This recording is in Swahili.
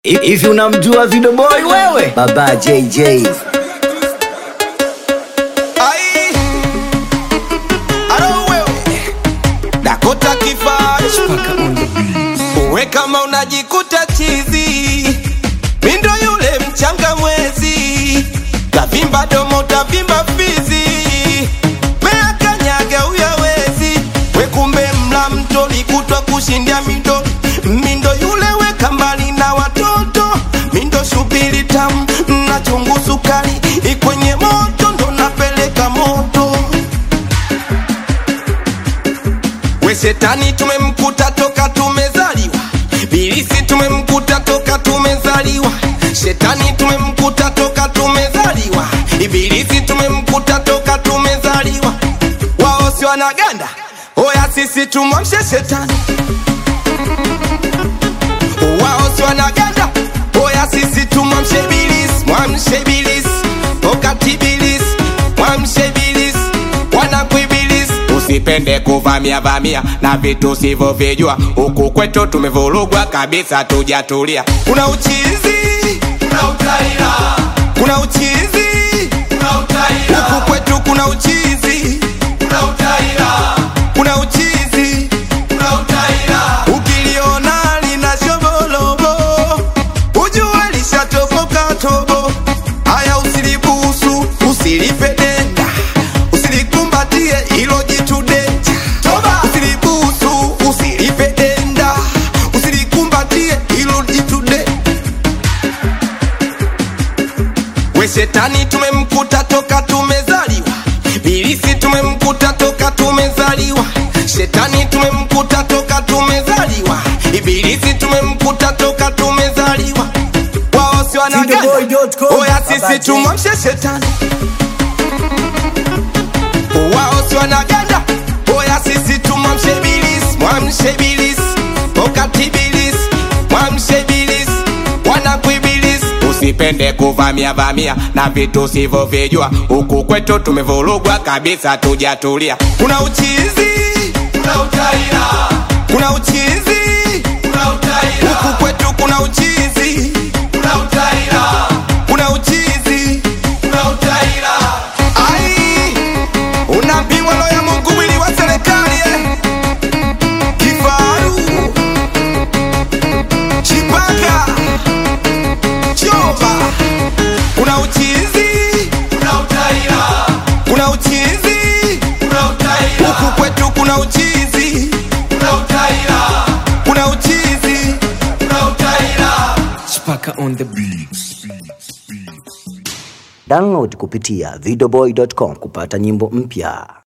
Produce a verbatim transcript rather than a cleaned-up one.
If unamjua Video Boy wewe, Baba J J. Ai Aro wewe Dakota Kifari Spaka on the beat. Uwe kama unajikuta chizi, mindo yule mchanga mwezi, tavimba domo tavimba fizi, mea kanyaga uyawezi. We kumbe mla mtoli kutwa kushindia mindo, mindo yule weka mbali na watoto, mindo shubiri tamu na chungu sukari, ikwenye moto ndo napeleka moto. We shetani tumemkuta toka tumezaliwa, bilisi tumemkuta toka tumezaliwa, shetani tumemkuta toka tumezaliwa, ibilisi tumemkuta toka tumezaliwa. Wao si wanaganda, oya sisi tumwamshe shetani. Wao si wanaganda, oya sisi tumwamshe ibilisi, mwamshe ibilisi, wakati ibilisi, mwamshe ibilisi, wanakuibilisi. Usipende kuvamia vamia na vitu sivyo vijua, huku kwetu tumevurugwa kabisa, tujatulia. Kuna uchizi, kuna utaira, kuna uchizi, kuna utaira, huku kwetu kuna uchizi, kuna utaira, kuna uchizi, kuna utaira. Ukiliona lina shobolobo, ujue lishatoboka tobo. Haya usilibusu, usilipe denda, usilikumbatie ilo jitu denja. Usilibusu, usilipe denda, usilikumbatie ilo jitu de. We shetani tumemkuta toka tumezaliwa, bilisi tumemkuta toka tumezaliwa, shetani tumemkuta toka tumezaliwa, ibilisi tumemkuta toka tumezaliwa. Wao si wanaganda, oya sisi tumwamshe shetani. Wao si wanaganda, oya sisi tumwamshe ibilisi, mwamshe ibilisi, wakati ibilisi, mwamshe ibilisi, wanakuibilisi. Usipende kuvamia vamia na vitu sivyo vijua, huku kwetu tumevurugwa kabisa, tujatulia. Kuna uchizi, kuna utaira, kuna uchizi, kuna utaira, huku kwetu kuna uchizi, kuna utaira, kuna uchizi, kuna utaira. Ai, unapimwa lo ya Mungu mwili wa serikali eh. Kifaru Chipaka Choba. Kuna uchizi, kuna utaira, kuna uchizi, kuna utaira, huku kwetu kuna uchizi, kuna utaira, kuna uchizi, kuna utaira. Spaka on the beat. Download kupitia videoboy dot com kupata nyimbo mpya.